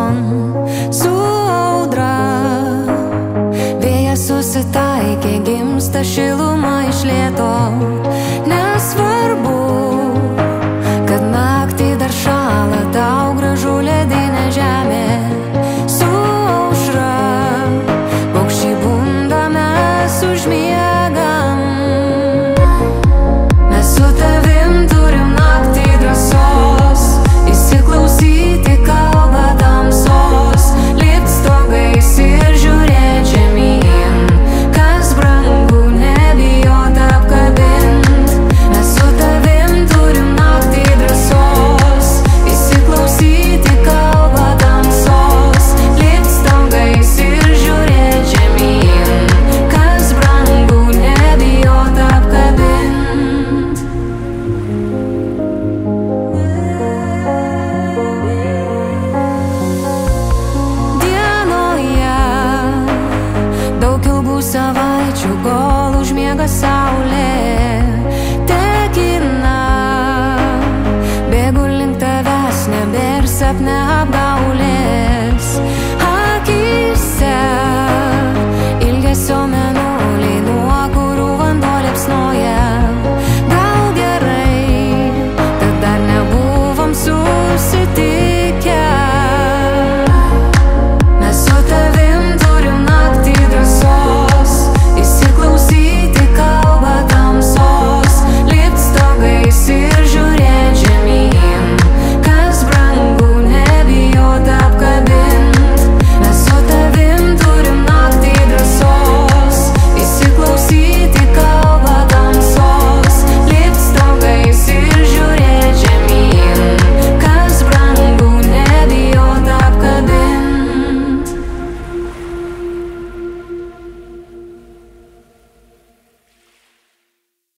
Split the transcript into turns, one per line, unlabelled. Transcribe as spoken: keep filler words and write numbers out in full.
švieson su audra. Vėjas susitaikė, gimsta šiluma iš lėto. Nesvarbu, kad naktį dar šąla, tau gražu ledinė žemė. Su aušra paukščiai bunda, mes užmiegam. Mes su tavim turim naktį drąsos įsiklausyti kalbą tamsos, lipt stogais ir žiūrėt žemyn, kas brangu, nebijot apkabint. Mes su tavim turim naktį drąsos įsiklausyti kalbą tamsos, lipt stogais ir žiūrėt žemyn, kas brangu, nebijot apkabint. Dienoje daug ilgų savaičių, kol užmiega saulė tekina. Bėgu link tavęs, nebėr sapne apgauti.